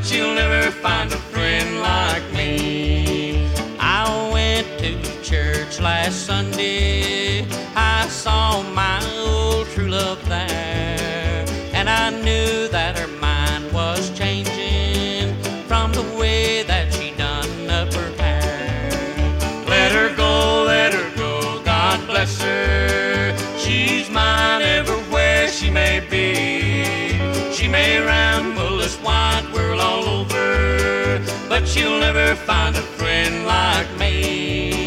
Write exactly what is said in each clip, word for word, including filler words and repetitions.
but you'll never find a friend like me. I went to church last Sunday. I saw my old true love there, and I knew that her mind was changing from the way that she done up her hair. Let her go, let her go, God bless her. She's mine everywhere she may be. She may ramble this wide world all over, but she'll never find a friend like me.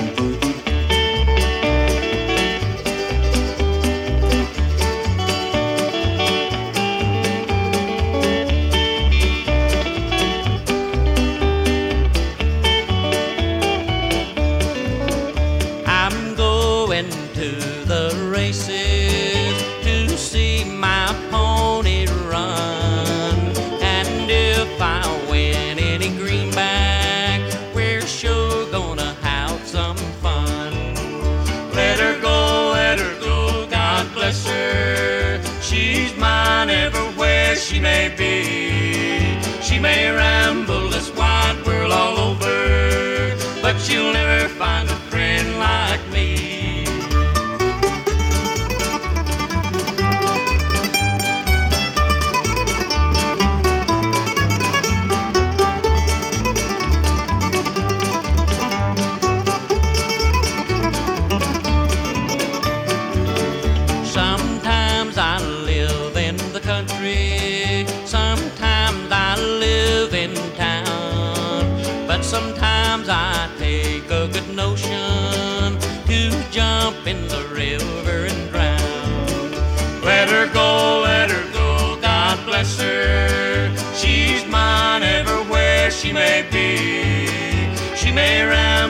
I'm going to the races to see my pony run, and if I win any greenback, we're sure gonna have some fun. Let her go, let her go, God bless her. She's mine everywhere she may be. She may ramble this wide world all over, but she'll never find a friend like me. Sometimes I live in the country, sometimes I live in town, but sometimes I take a good notion to jump in the river and drown. Let her go, let her go, God bless her. She's mine everywhere she may be. She may round